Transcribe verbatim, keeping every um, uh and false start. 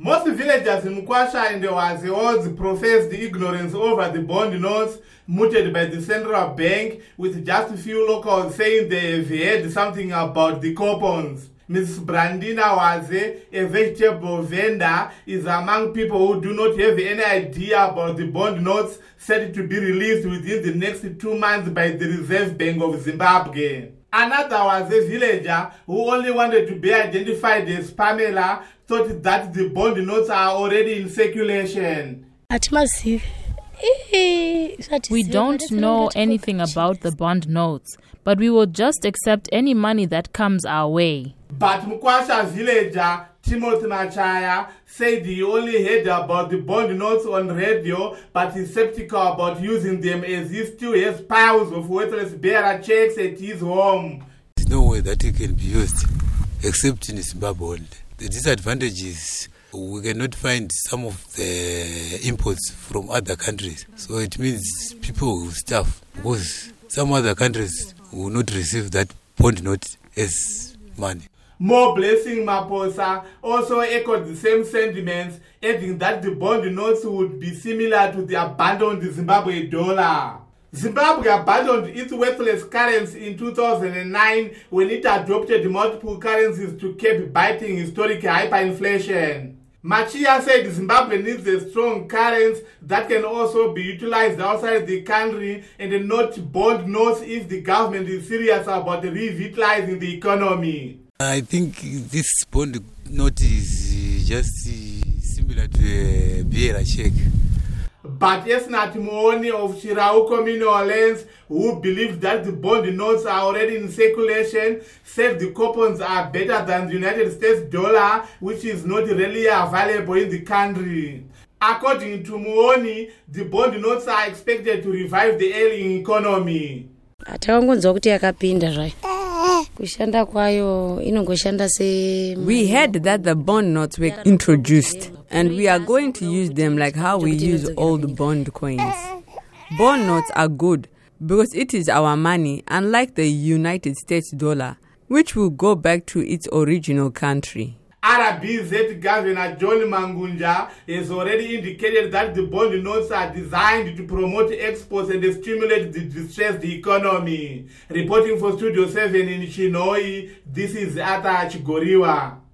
Most villagers in Mukwasha and Waziodzi professed ignorance over the bond notes mooted by the central bank, with just a few locals saying they have heard something about the coupons. Missus Brandina Waze, a vegetable vendor, is among people who do not have any idea about the bond notes set to be released within the next two months by the Reserve Bank of Zimbabwe. Another was a villager who only wanted to be identified as Pamela, thought that the bond notes are already in circulation. We don't know anything about the bond notes, but we will just accept any money that comes our way. But Mukwasha villager Timothy Machaya said he only heard about the bond notes on radio, but is skeptical about using them as he still has piles of worthless bearer checks at his home. There's no way that it can be used except in Zimbabwe. The disadvantage is we cannot find some of the imports from other countries. So it means people will starve because some other countries will not receive that bond note as money. More Blessing Maposa also echoed the same sentiments, adding that the bond notes would be similar to the abandoned Zimbabwe dollar. Zimbabwe abandoned its worthless currency in two thousand nine when it adopted multiple currencies to keep biting historic hyperinflation. Machia said Zimbabwe needs a strong currency that can also be utilized outside the country and not bond notes if the government is serious about revitalizing the economy. I think this bond note is just similar to a bearer check. But Esnat Muoni of Shirauko Minolens, who believes that the bond notes are already in circulation, said the coupons are better than the United States dollar, which is not really available in the country. According to Muoni, the bond notes are expected to revive the ailing economy. We heard that the bond notes were introduced, and we are going to use them like how we use old bond coins. Bond notes are good because it is our money, unlike the United States dollar, which will go back to its original country. R B Z Governor John Mangunja has already indicated that the bond notes are designed to promote exports and stimulate the distressed economy. Reporting for Studio seven in Chinhoyi, this is Ata Chigoriwa.